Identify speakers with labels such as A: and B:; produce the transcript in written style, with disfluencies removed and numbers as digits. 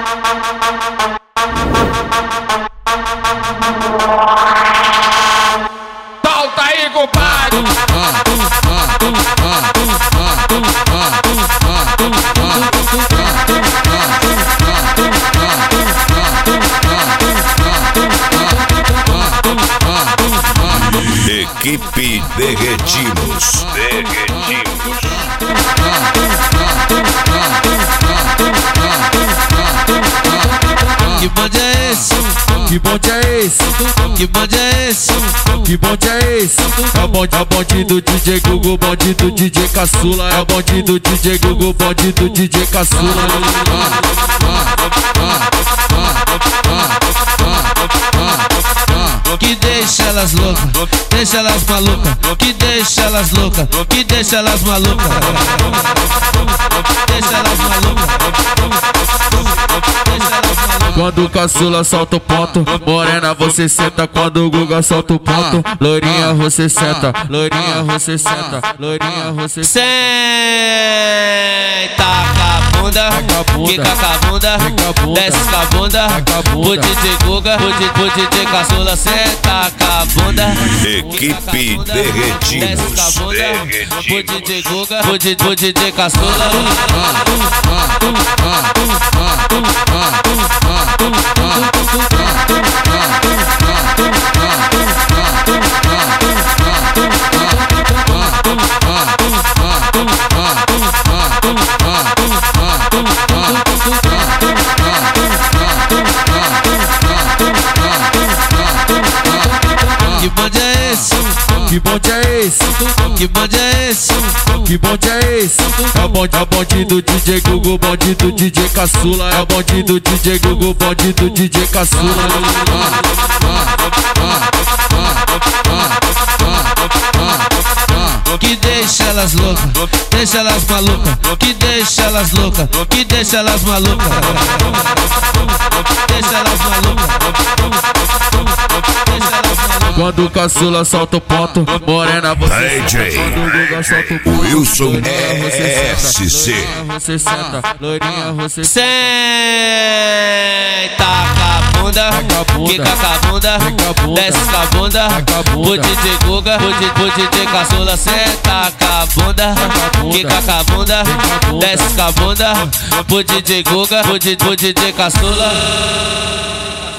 A: Solta aí, compadre.
B: Equipe Derretimos.
C: Que bonde é esse?
D: Que bonde é esse?
C: Que bonde é esse?
D: Que bonde é esse? É o bonde do DJ Gugu, bonde do DJ Caçula. É o bonde do DJ Gugu, bonde do DJ Caçula.
C: Que deixa elas loucas, deixa elas malucas. Que deixa elas loucas, que deixa elas malucas. Deixa elas malucas.
D: Quando o caçula solta o ponto, morena você senta. Quando o Guga solta o ponto, loirinha você senta. Loirinha você senta, loirinha você senta.
C: Senta com a bunda, quica com a bunda, desce com a bunda. O DJ Guga, o DJ Caçula, senta com a bunda.
B: Equipe
C: Desce com a bunda.
B: Derretimos.
C: O DJ Guga, o DJ Caçula. Que bonde é esse?
D: Que bonde é esse?
C: Que bonde é esse?
D: Que bonde é esse? É o bonde do DJ Gugu, bonde do DJ Caçula. É o bonde do DJ Gugu, bonde do DJ Caçula.
C: Que deixa elas loucas, deixa elas malucas. Que deixa elas loucas, que deixa elas malucas. Deixa elas malucas. Deixa elas malucas.
D: Quando o caçula solta o ponto, morena você
B: DJ
D: senta. Quando o Guga solta o ponto,
B: Wilson
D: loirinha você senta.
B: SC.
D: Loirinha você senta, loirinha você senta.
C: Senta com a bunda, quica com a bunda, desce com a bunda. O DJ Guga, o DJ Caçula, senta com a bunda, quica com a bunda, desce com a bunda. O DJ Guga, o DJ Caçula.